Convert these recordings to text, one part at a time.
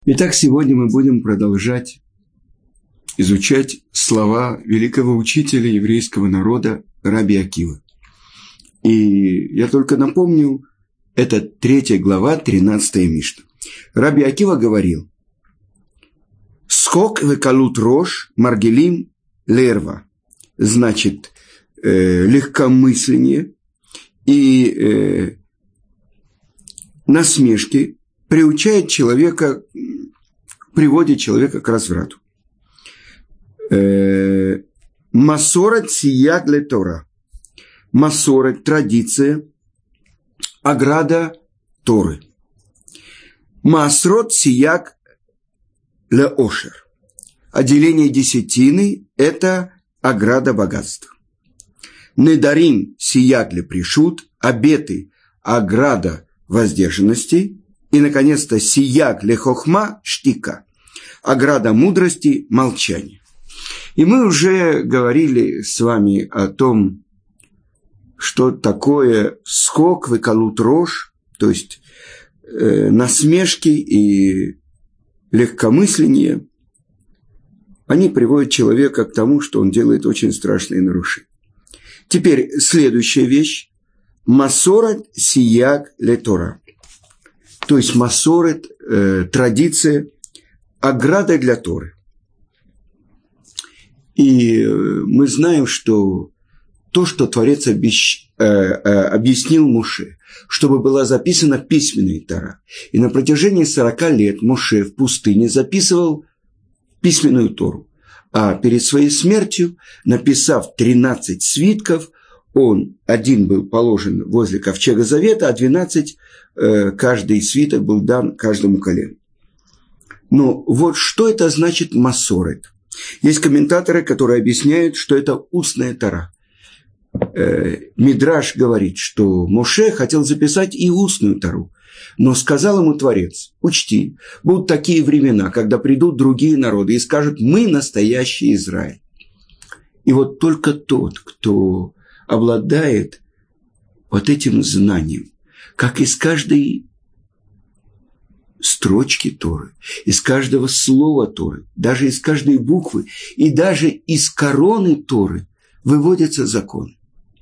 Итак, сегодня мы будем продолжать изучать слова великого учителя еврейского народа Раби Акивы. И я только напомню, это 3 глава, 13 Мишна. Раби Акива говорил: «Скок векалут рош маргелим лерва». Значит, легкомысление и насмешки приучает человека, приводит человека к разврату. Масорет сияг ле Тора. Масорет – традиция, ограда Торы. Маасрот сияг ле Ошер. Отделение десятины – это ограда богатства. Недарим сияг ле Пришут. Обеты – ограда воздержанности. И, наконец-то, сияг ле Хохма – штика. Ограда мудрости – молчание. И мы уже говорили с вами о том, что такое скок векалут рош, то есть насмешки и легкомысление, они приводят человека к тому, что он делает очень страшные нарушения. Теперь следующая вещь – масорет сияг ле Тора. То есть масорет, традиция, ограда для Торы. И мы знаем, что то, что Творец объяснил Моше, чтобы была записана письменная Тора. И на протяжении 40 лет Моше в пустыне записывал письменную Тору. А перед своей смертью, написав 13 свитков, один был положен возле ковчега Завета, а 12, каждый свиток был дан каждому колену. Но вот что это значит масорет? Есть комментаторы, которые объясняют, что это устная Тора. Мидраш говорит, что Моше хотел записать и устную Тору, но сказал ему Творец: учти, будут такие времена, когда придут другие народы и скажут: мы настоящий Израиль. И вот только тот, кто обладает вот этим знанием, как из каждой строчки Торы, из каждого слова Торы, даже из каждой буквы и даже из короны Торы выводятся законы.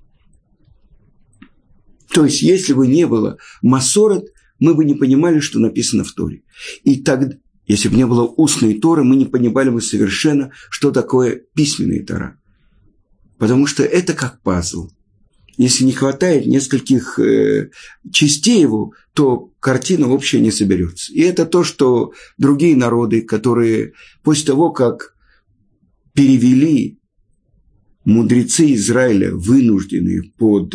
То есть, если бы не было масорет, мы бы не понимали, что написано в Торе. И тогда, если бы не было устной Торы, мы не понимали бы совершенно, что такое письменная Тора. Потому что это как пазл. Если не хватает нескольких частей его, то картина общая не соберется. И это то, что другие народы, которые после того, как перевели мудрецы Израиля, вынужденные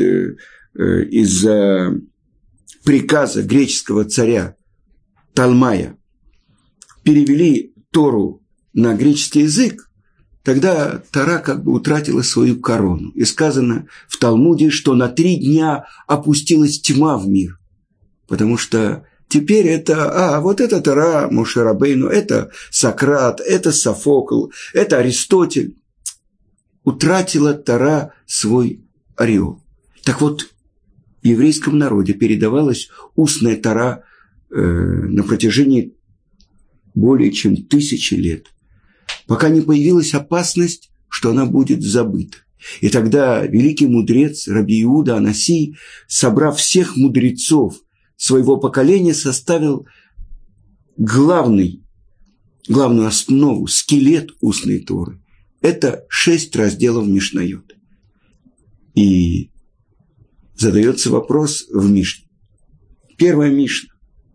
из-за приказа греческого царя Талмая, перевели Тору на греческий язык, тогда Тора как бы утратила свою корону. И сказано в Талмуде, что на 3 дня опустилась тьма в мир. Потому что теперь это, вот это Тора Моше Рабейну, это Сократ, это Софокл, это Аристотель. Утратила Тора свой ореол. Так вот, в еврейском народе передавалась устная Тора на протяжении более чем 1000 лет, пока не появилась опасность, что она будет забыта. И тогда великий мудрец Раби Иуда Анаси, собрав всех мудрецов своего поколения, составил главную основу, скелет устной Торы. Это 6 разделов Мишнайот. И задается вопрос в Мишне. Первая Мишна.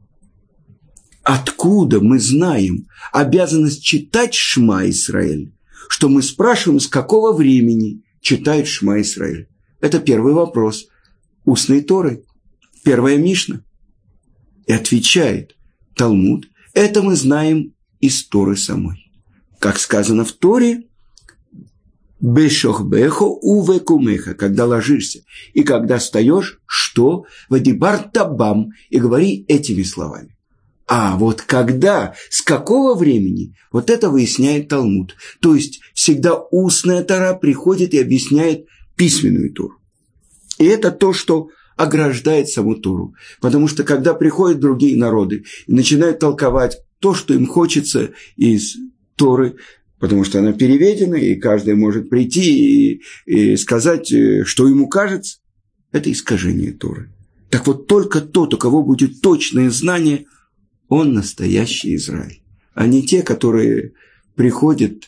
Откуда мы знаем обязанность читать Шма Исраэль? Что мы спрашиваем, с какого времени читают Шма Исраэль? Это первый вопрос устной Торы. Первая Мишна. И отвечает Талмуд: это мы знаем из Торы самой. Как сказано в Торе: «Бешохбехо увекумеха», когда ложишься и когда встаешь, что? «Вадибар табам», и говори этими словами. А вот когда, с какого времени, вот это выясняет Талмуд. То есть всегда устная Тора приходит и объясняет письменную Тору. И это то, что ограждает саму Тору. Потому что когда приходят другие народы и начинают толковать то, что им хочется из Торы, потому что она переведена, и каждый может прийти и сказать, что ему кажется. Это искажение Торы. Так вот, только тот, у кого будет точное знание, он настоящий Израиль. А не те, которые приходят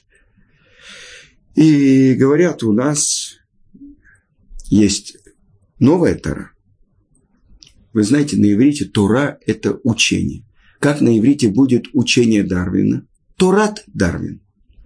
и говорят, у нас есть новая Тора. Вы знаете, на иврите Тора – это учение. Как на иврите будет учение Дарвина? Торат Дарвин.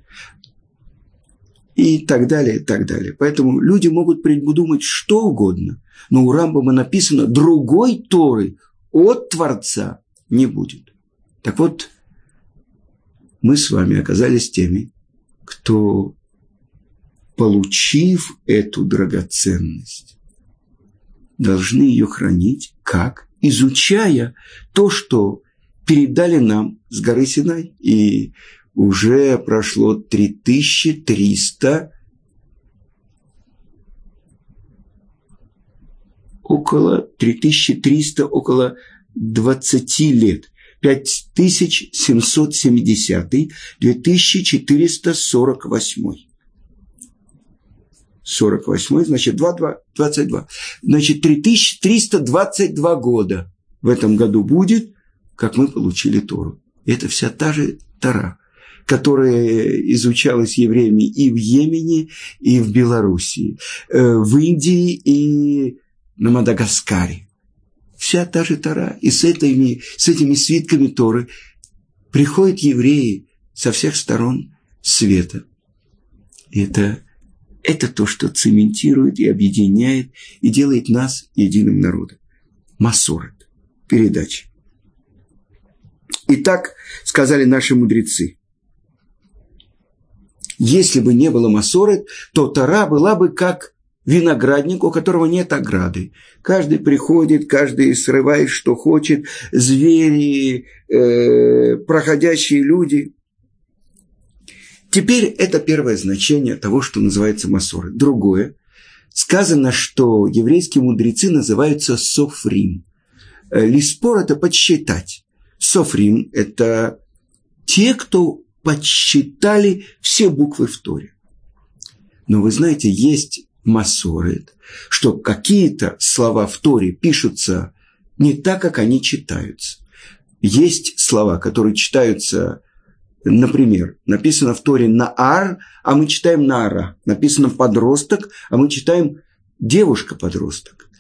И так далее, и так далее. Поэтому люди могут придумать что угодно, но у Рамбама написано, другой Торы от Творца не будет. Так вот, мы с вами оказались теми, кто, получив эту драгоценность, должны ее хранить, как? Изучая то, что передали нам с горы Синай. И уже прошло 3300, около 20 лет. 5770, 2448. 48, значит, 22. Значит, 3322 года в этом году будет, как мы получили Тору. Это вся та же Тора, которая изучалась евреями и в Йемене, и в Белоруссии, в Индии и на Мадагаскаре. Вся та же Тора. И с этими свитками Торы приходят евреи со всех сторон света. И это то, что цементирует и объединяет, и делает нас единым народом. Масорет. Передача. Итак, сказали наши мудрецы. Если бы не было масорет, то Тора была бы как виноградник, у которого нет ограды. Каждый приходит, каждый срывает, что хочет. Звери, проходящие люди. Теперь это первое значение того, что называется масорет. Другое. Сказано, что еврейские мудрецы называются софрим. Лиспор – это подсчитать. Софрим – это те, кто подсчитали все буквы в Торе. Но вы знаете, есть масорет, что какие-то слова в Торе пишутся не так, как они читаются. Есть слова, которые читаются, например, написано в Торе «наар», а мы читаем «наара». Написано «подросток», а мы читаем «девушка-подросток».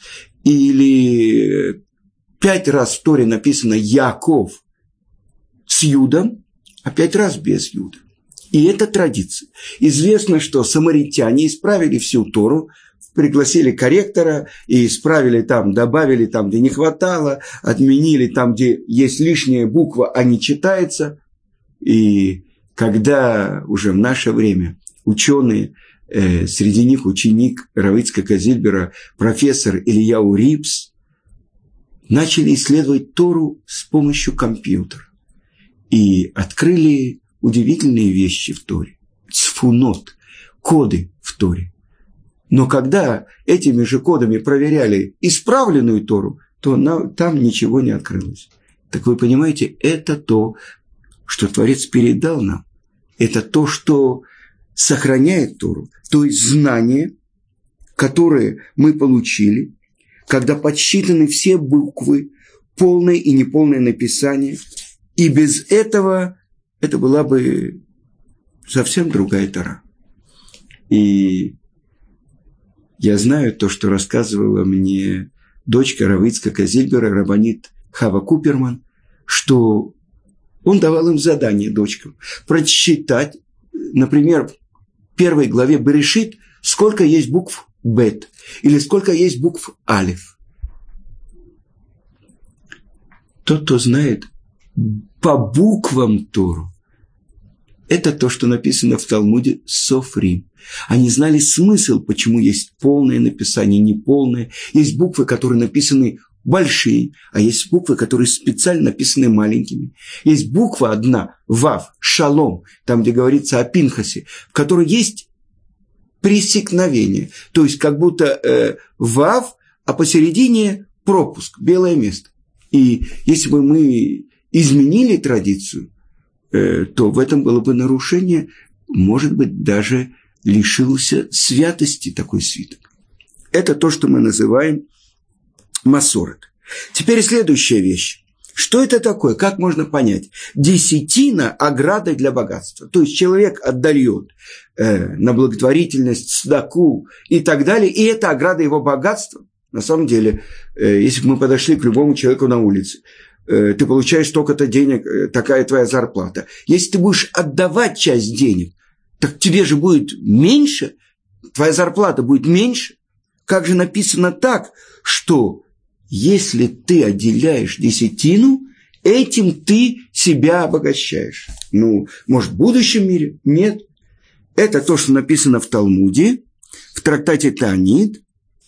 Или 5 раз в Торе написано «Яков» с Юдом, а 5 раз без Юда. И это традиция. Известно, что самаритяне исправили всю Тору, пригласили корректора и исправили там, добавили там, где не хватало, отменили там, где есть лишняя буква, а не читается. И когда уже в наше время ученые, среди них ученик Рава Ицхака Зильбера, профессор Ильяу Рипс, начали исследовать Тору с помощью компьютера. И открыли удивительные вещи в Торе. Цфунот, коды в Торе. Но когда этими же кодами проверяли исправленную Тору, то там ничего не открылось. Так вы понимаете, это то, что Творец передал нам. Это то, что сохраняет Тору. То есть знания, которые мы получили, когда подсчитаны все буквы, полное и неполное написание. И без этого это была бы совсем другая Тора. И я знаю то, что рассказывала мне дочка Рава Ицхака Зильбера, раббанит Хава Куперман, что он давал им задание дочкам прочитать, например, в 1 главе Берешит, сколько есть букв Бет или сколько есть букв Алеф. Тот, кто знает по буквам Тору, это то, что написано в Талмуде Софрим. Они знали смысл, почему есть полное написание, неполное. Есть буквы, которые написаны большие, а есть буквы, которые специально написаны маленькими. Есть буква одна, Вав, Шалом, там, где говорится о Пинхасе, в которой есть пресекновение. То есть, как будто Вав, а посередине пропуск, белое место. И если бы мы изменили традицию, то в этом было бы нарушение, может быть, даже лишился святости такой свиток. Это то, что мы называем масорет. Теперь следующая вещь. Что это такое? Как можно понять? Десятина – ограда для богатства. То есть человек отдает на благотворительность, цдаку и так далее, и это ограда его богатства. На самом деле, если бы мы подошли к любому человеку на улице, ты получаешь столько-то денег, такая твоя зарплата. Если ты будешь отдавать часть денег, так тебе же будет меньше, твоя зарплата будет меньше. Как же написано так, что если ты отделяешь десятину, этим ты себя обогащаешь. Может, в будущем мире? Нет. Это то, что написано в Талмуде, в трактате Таанит.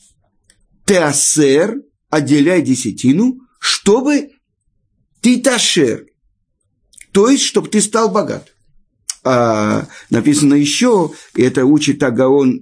Теасер, отделяй десятину, чтобы ты ташер, то есть, чтобы ты стал богат. А написано еще, и это учит Агаон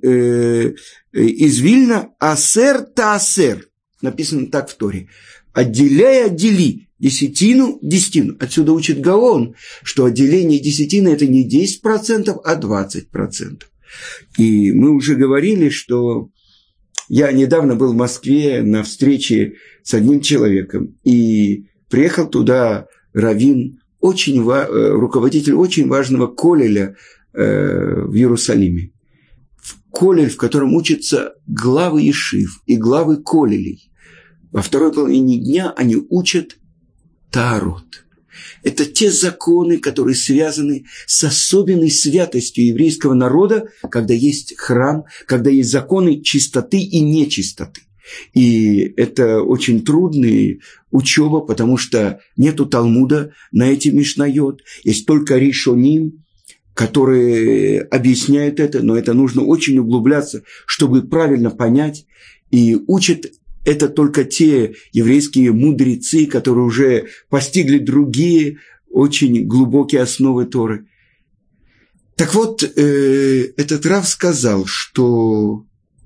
из Вильна, асер таасер. Написано так в Торе. Отделяй, отдели десятину. Отсюда учит Гаон, что отделение десятины – это не 10%, а 20%. И мы уже говорили, что я недавно был в Москве на встрече с одним человеком, и приехал туда раввин, руководитель очень важного колеля в Иерусалиме. Колель, в котором учатся главы ешив и главы колелей. Во второй половине дня они учат Таарот. Это те законы, которые связаны с особенной святостью еврейского народа, когда есть храм, когда есть законы чистоты и нечистоты. И это очень трудная учеба, потому что нету Талмуда на эти мишнайот. Есть только Ришоним, которые объясняют это, но это нужно очень углубляться, чтобы правильно понять. И учат это только те еврейские мудрецы, которые уже постигли другие очень глубокие основы Торы. Так вот, этот рав сказал, что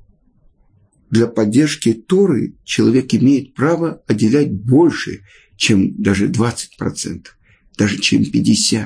для поддержки Торы человек имеет право отделять больше, чем даже 20%, даже чем 50%.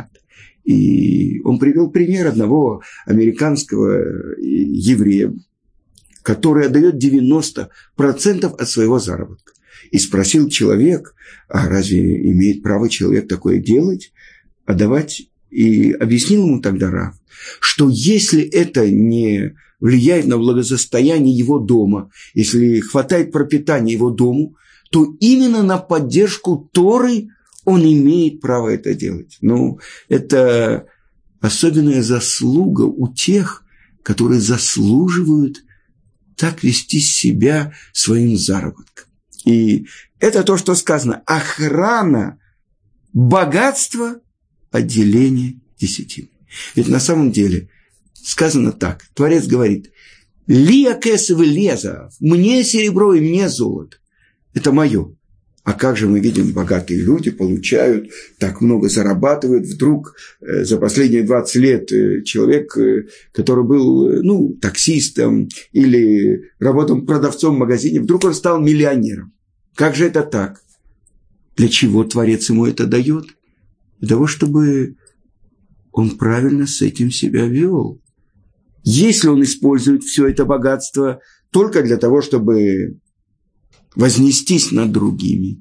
И он привел пример одного американского еврея, который отдает 90% от своего заработка. И спросил человек, а разве имеет право человек такое делать, отдавать? И объяснил ему тогда рав, что если это не влияет на благосостояние его дома, если хватает пропитания его дому, то именно на поддержку Торы он имеет право это делать. Это особенная заслуга у тех, которые заслуживают так вести себя своим заработком. И это то, что сказано. Охрана богатства, отделение десятины. Ведь на самом деле сказано так. Творец говорит: «Лия кесов и леза, мне серебро и мне золото». Это мое. А как же мы видим, богатые люди получают, так много зарабатывают. Вдруг за последние 20 лет человек, который был таксистом или работал продавцом в магазине, вдруг он стал миллионером. Как же это так? Для чего Творец ему это дает? Для того, чтобы он правильно с этим себя вел. Если он использует все это богатство только для того, чтобы вознестись над другими,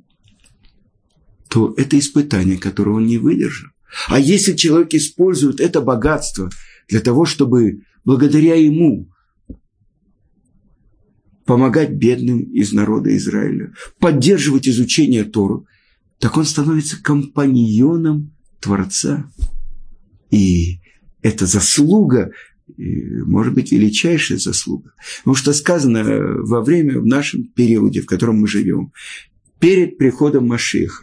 то это испытание, которого он не выдержал. А если человек использует это богатство для того, чтобы благодаря ему помогать бедным из народа Израиля, поддерживать изучение Торы, так он становится компаньоном Творца. И эта заслуга, может быть, величайшая заслуга. Потому что сказано в нашем периоде, в котором мы живем, перед приходом Машиаха,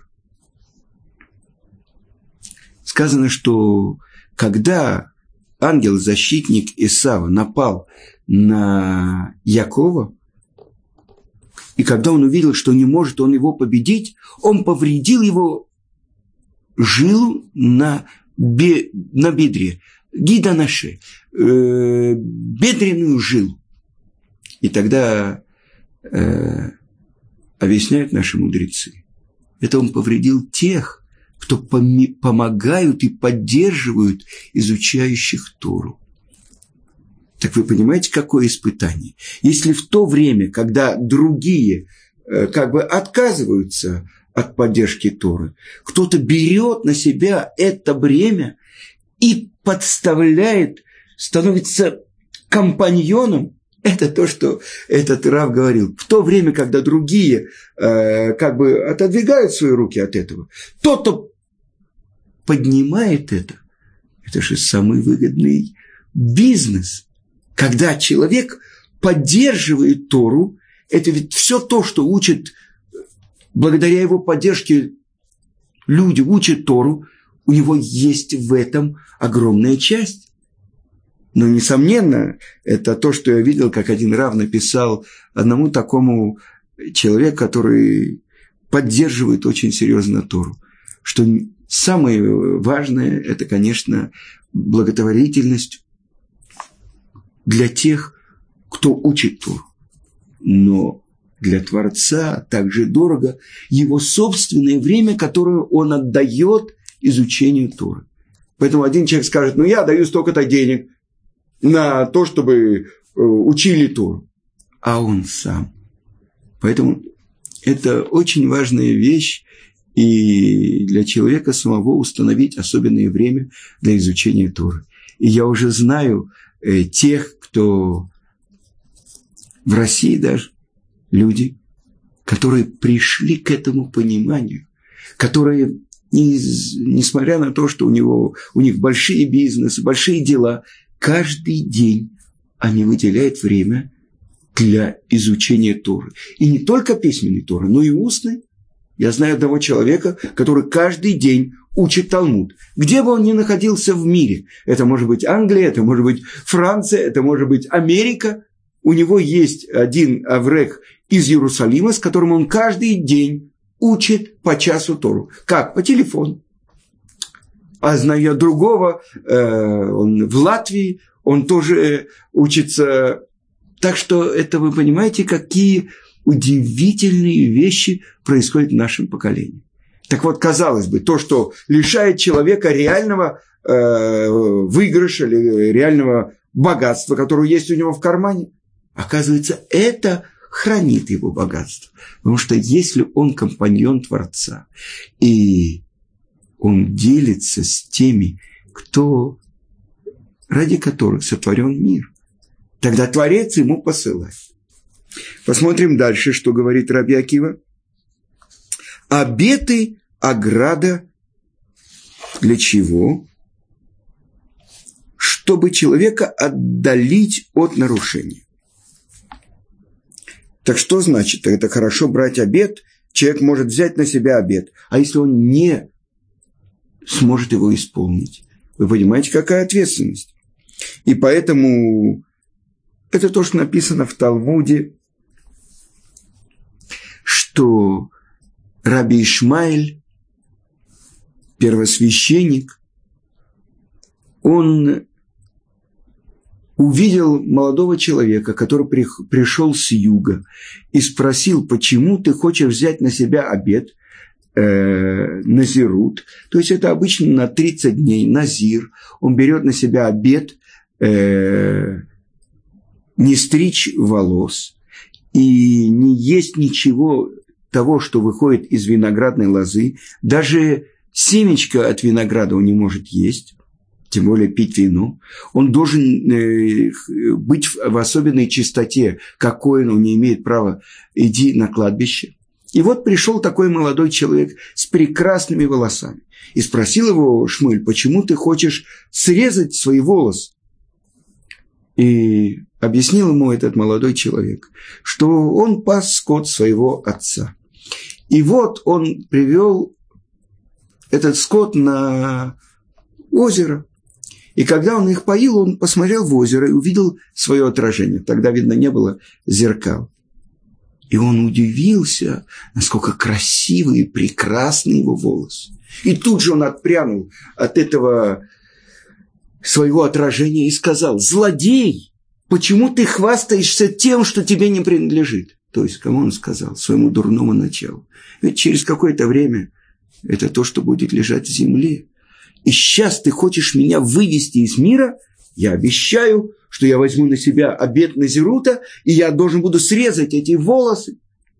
сказано, что когда ангел-защитник Исава напал на Якова, и когда он увидел, что не может он его победить, он повредил его жилу на бедре, гиданаше, бедренную жилу. И тогда объясняют наши мудрецы, это он повредил тех, кто помогают и поддерживают изучающих Тору. Так вы понимаете, какое испытание? Если в то время, когда другие отказываются от поддержки Торы, кто-то берет на себя это бремя и подставляет, становится компаньоном, это то, что этот Рав говорил. В то время, когда другие отодвигают свои руки от этого, тот, кто поднимает это же самый выгодный бизнес. Когда человек поддерживает Тору, это ведь все то, что учат, благодаря его поддержке люди учат Тору, у него есть в этом огромная часть. Но, несомненно, это то, что я видел, как один Рав написал одному такому человеку, который поддерживает очень серьезно Тору, что самое важное – это, конечно, благотворительность для тех, кто учит Тору. Но для Творца также дорого его собственное время, которое он отдает изучению Торы. Поэтому один человек скажет, я даю столько-то денег на то, чтобы учили Тору. А он сам. Поэтому это очень важная вещь, и для человека самого установить особенное время для изучения Торы. И я уже знаю тех, кто в России даже, люди, которые пришли к этому пониманию, которые, несмотря на то, что у них большие бизнесы, большие дела, каждый день они выделяют время для изучения Торы. И не только письменной Торы, но и устной. Я знаю одного человека, который каждый день учит Талмуд. Где бы он ни находился в мире, это может быть Англия, это может быть Франция, это может быть Америка, у него есть один аврех из Иерусалима, с которым он каждый день учит по часу Тору. Как? По телефону. А знаю другого, он в Латвии, он тоже учится. Так что это вы понимаете, какие удивительные вещи происходят в нашем поколении. Так вот, казалось бы, то, что лишает человека реального выигрыша или реального богатства, которое есть у него в кармане, оказывается, это хранит его богатство. Потому что если он компаньон Творца, и он делится с теми, ради которых сотворен мир, тогда Творец ему посылает. Посмотрим дальше, что говорит Раби Акива. Обеты ограда для чего? Чтобы человека отдалить от нарушения. Так что значит? Это хорошо брать обет. Человек может взять на себя обет. А если он не сможет его исполнить? Вы понимаете, какая ответственность? И поэтому это то, что написано в Талмуде, что Раби Ишмаэль, первосвященник, он увидел молодого человека, который пришел с юга, и спросил, почему ты хочешь взять на себя обет, назирут, то есть это обычно на 30 дней, назир, он берет на себя обет не стричь волос и не есть ничего того, что выходит из виноградной лозы, даже семечко от винограда он не может есть, тем более пить вино. Он должен быть в особенной чистоте, как коэн, он не имеет права идти на кладбище. И вот пришел такой молодой человек с прекрасными волосами и спросил его Шмуэль, почему ты хочешь срезать свои волосы? И объяснил ему этот молодой человек, что он пас скот своего отца. И вот он привел этот скот на озеро. И когда он их поил, он посмотрел в озеро и увидел свое отражение. Тогда, видно, не было зеркал. И он удивился, насколько красивые и прекрасны его волосы. И тут же он отпрянул от этого своего отражения и сказал: «Злодей, почему ты хвастаешься тем, что тебе не принадлежит?» То есть, кому он сказал? Своему дурному началу. Ведь через какое-то время это то, что будет лежать в земле. И сейчас ты хочешь меня вывести из мира? Я обещаю, что я возьму на себя обет Назирута, и я должен буду срезать эти волосы.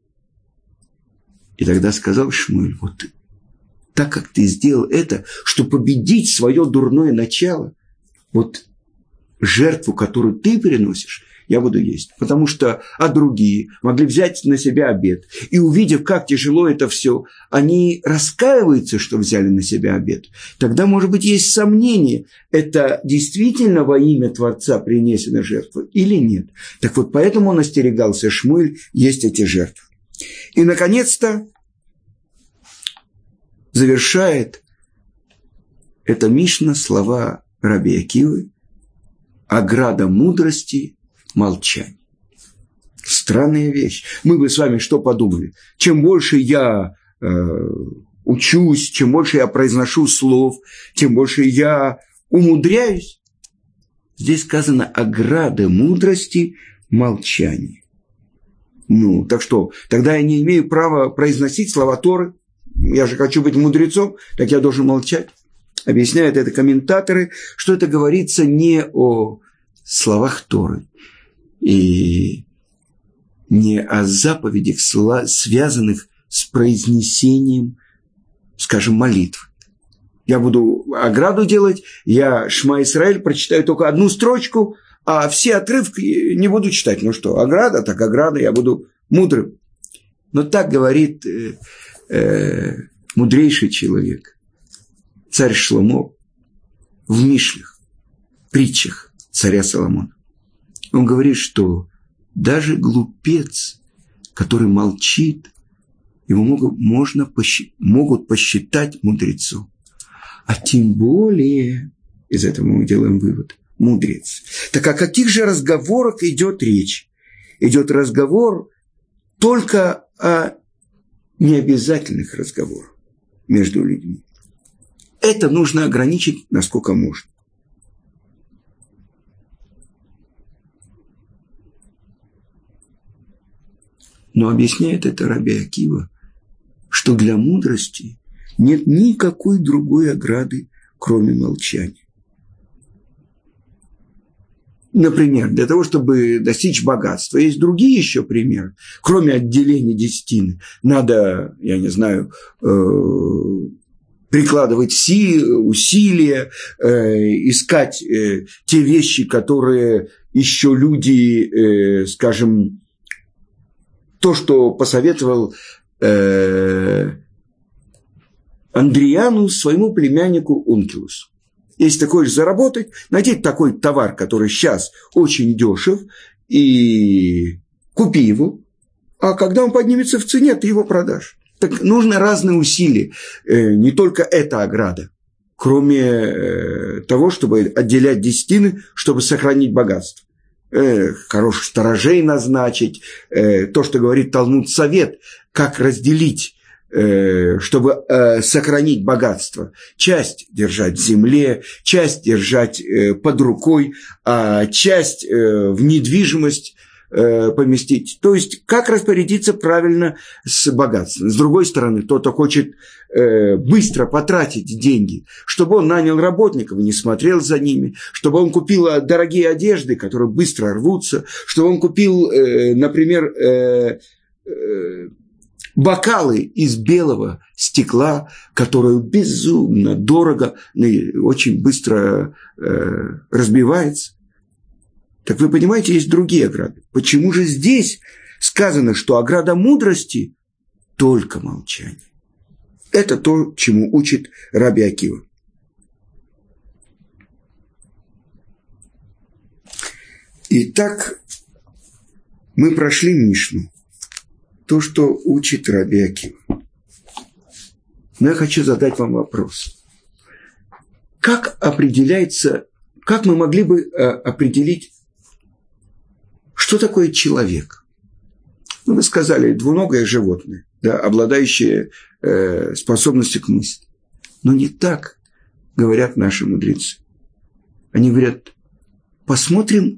И тогда сказал Шмуэль, вот так как ты сделал это, чтобы победить свое дурное начало, вот жертву, которую ты приносишь, я буду есть. Потому что, другие могли взять на себя обет. И увидев, как тяжело это все, они раскаиваются, что взяли на себя обет. Тогда, может быть, есть сомнение, это действительно во имя Творца принесена жертва или нет. Так вот, поэтому он остерегался Шмуэль есть эти жертвы. И, наконец-то, завершает эта Мишна слова Раби Акивы: ограда мудрости – молчание. Странная вещь. Мы бы с вами что подумали? Чем больше я учусь, чем больше я произношу слов, тем больше я умудряюсь. Здесь сказано ограда мудрости – молчание. Так что, тогда я не имею права произносить слова Торы. Я же хочу быть мудрецом, так я должен молчать. Объясняют это комментаторы, что это говорится не о словах Торы и не о заповедях, связанных с произнесением, скажем, молитв. Я буду ограду делать, я Шма Исраэль прочитаю только одну строчку, а все отрывки не буду читать. Ну что, ограда, так ограда, я буду мудрым. Но так говорит мудрейший человек, царь Шломо, в Мишлях, притчах царя Соломона. Он говорит, что даже глупец, который молчит, его могут посчитать мудрецом. А тем более, из этого мы делаем вывод, мудрец. Так о каких же разговорах идет речь? Идет разговор только о необязательных разговорах между людьми. Это нужно ограничить, насколько можно. Но объясняет это Раби Акива, что для мудрости нет никакой другой ограды, кроме молчания. Например, для того, чтобы достичь богатства, есть другие еще примеры. Кроме отделения десятины, надо, прикладывать усилия, искать те вещи, которые еще люди, то, что посоветовал Андриану своему племяннику Ункилусу. Если ты хочешь заработать, найди такой товар, который сейчас очень дешев, и купи его, а когда он поднимется в цене, ты его продашь. Так нужны разные усилия, не только эта ограда, кроме того, чтобы отделять десятины, чтобы сохранить богатство. Хороших сторожей назначить, то, что говорит Талмуд Совет, как разделить, чтобы сохранить богатство. Часть держать в земле, часть держать под рукой, а часть в недвижимость поместить. То есть, как распорядиться правильно с богатством. С другой стороны, кто-то хочет быстро потратить деньги, чтобы он нанял работников и не смотрел за ними, чтобы он купил дорогие одежды, которые быстро рвутся, чтобы он купил, например, бокалы из белого стекла, которые безумно дорого и очень быстро разбивается. Так вы понимаете, есть другие ограды. Почему же здесь сказано, что ограда мудрости – только молчание? Это то, чему учит Раби Акива. Итак, мы прошли Мишну. То, что учит Раби Акива. Но я хочу задать вам вопрос. Как мы могли бы определить, что такое человек? Мы сказали, двуногое животное, да, обладающее способностью к мысли. Но не так говорят наши мудрецы. Они говорят, посмотрим,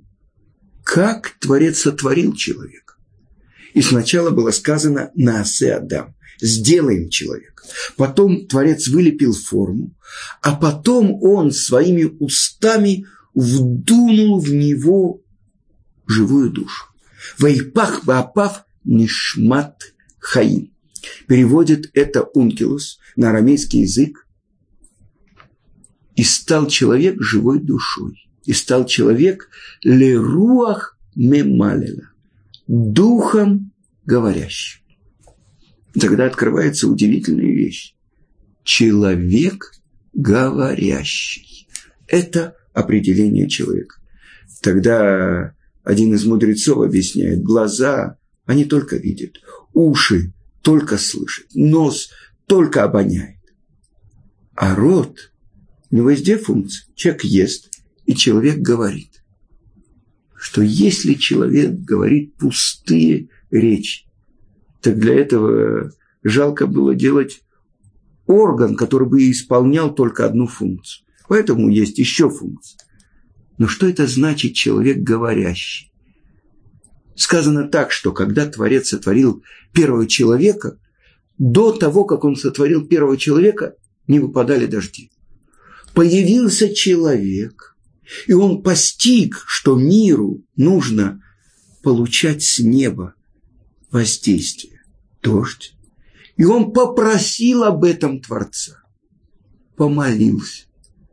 как Творец сотворил человека. И сначала было сказано «Наасе Адам». сделаем человека. Потом Творец вылепил форму, а потом он своими устами вдунул в него живую душу. «Вайпах баапав нишмат хаим». Переводит это Ункилус на арамейский язык. «И стал человек живой душой». И стал человек леруах мемалела, духом говорящим. Тогда открывается удивительная вещь. Человек говорящий. Это определение человека. Тогда один из мудрецов объясняет: глаза, они только видят, уши только слышат, нос только обоняет. А рот, у него есть две функции. Человек ест, и человек говорит. Что если человек говорит пустые речи, так для этого жалко было делать орган, который бы исполнял только одну функцию. Поэтому есть еще функция. Но что это значит человек говорящий? Сказано так, что когда Творец сотворил первого человека, до того, как он сотворил первого человека, не выпадали дожди. Появился человек, и он постиг, что миру нужно получать с неба воздействие, дождь. И он попросил об этом Творца, помолился.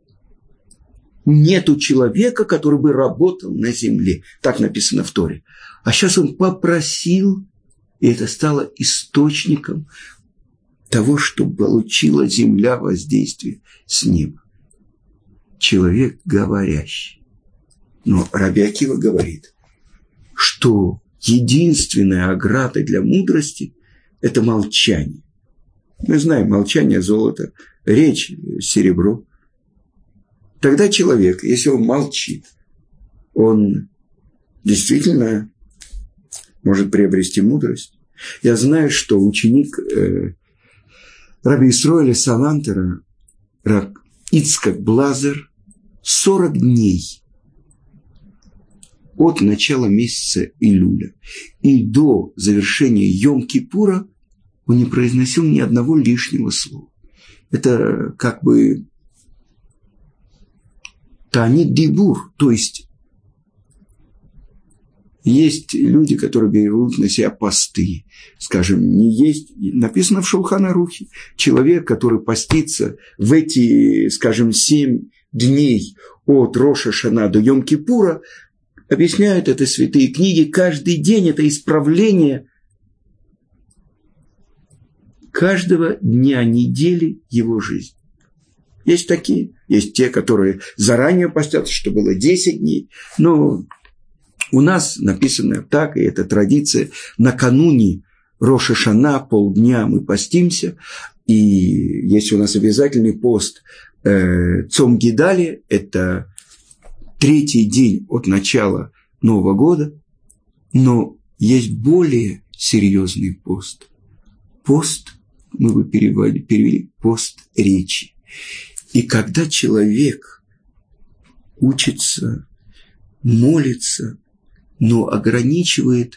Нету человека, который бы работал на земле. Так написано в Торе. А сейчас он попросил, и это стало источником того, что получила земля воздействие с неба. Человек говорящий. Но Раби Акива говорит, что единственная ограда для мудрости – это молчание. Мы знаем, молчание – золото, речь – серебро. Тогда человек, если он молчит, он действительно может приобрести мудрость. Я знаю, что ученик Раби Исроэля Салантера, Рав Ицхак Блазер, 40 дней от начала месяца Илюля и до завершения Йом-Кипура он не произносил ни одного лишнего слова. Это как бы таанит дибур, то есть люди, которые берут на себя посты, скажем, не есть, написано в Шулхан Арухе, человек, который постится в эти, скажем, 7 дней от Рош ха-Шана до Йом-Кипура, объясняют это святые книги, каждый день это исправление каждого дня недели его жизни. Есть такие, есть те, которые заранее постятся, что было 10 дней, но у нас написано так, и это традиция, накануне Рош ха-Шана полдня мы постимся, и есть у нас обязательный пост Цом Гидали, это 3-й день от начала Нового года, но есть более серьезный пост. Пост, мы бы перевели пост речи. И когда человек учится, молится, но ограничивает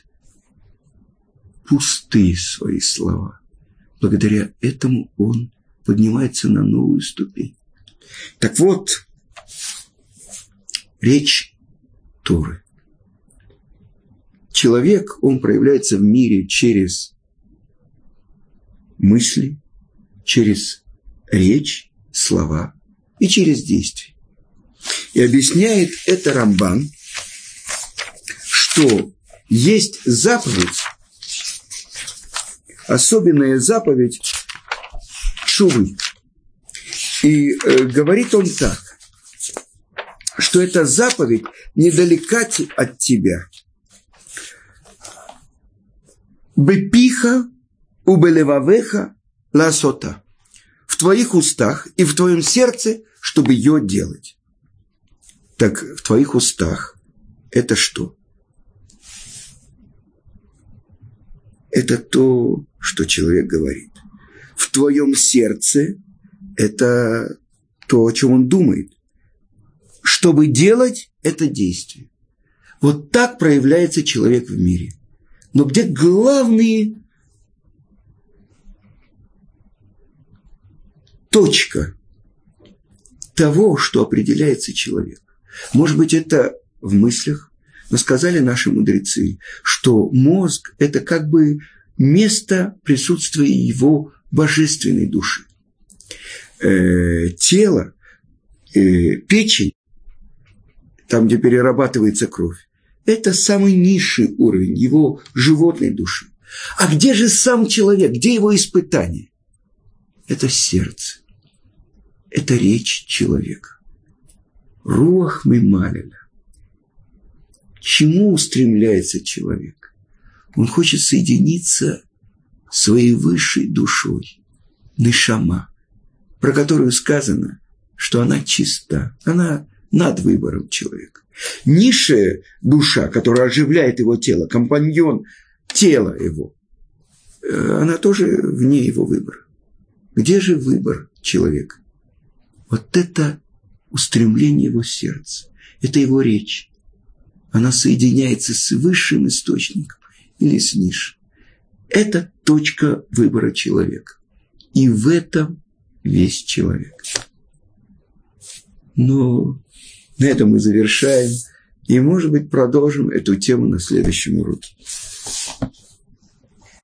пустые свои слова, благодаря этому он поднимается на новую ступень. Так вот, речь Торы. Человек, он проявляется в мире через мысли, через речь, слова и через действия. И объясняет это Рамбан, что есть заповедь, особенная заповедь тшувы. И говорит он так, что эта заповедь недалека от тебя. Бепиха убелевавеха ласота. В твоих устах и в твоем сердце, чтобы ее делать. Так в твоих устах это что? Это то, что человек говорит. В твоем сердце это то, о чем он думает. Чтобы делать это действие. Вот так проявляется человек в мире. Но где главные точка того, что определяется человек. Может быть, это в мыслях, но сказали наши мудрецы, что мозг – это как бы место присутствия его божественной души. Тело, печень, там, где перерабатывается кровь, это самый низший уровень его животной души. А где же сам человек, где его испытание? Это сердце, это речь человека. Руах мималеля. К чему устремляется человек? Он хочет соединиться своей высшей душой, нешама, про которую сказано, что она чиста, она над выбором человека. Низшая душа, которая оживляет его тело, компаньон тела его, она тоже вне его выбора. Где же выбор человека? Вот это устремление его сердца, это его речь. Она соединяется с высшим источником или с низшим. Это точка выбора человека. И в этом весь человек. Но на этом мы завершаем. И, может быть, продолжим эту тему на следующем уроке.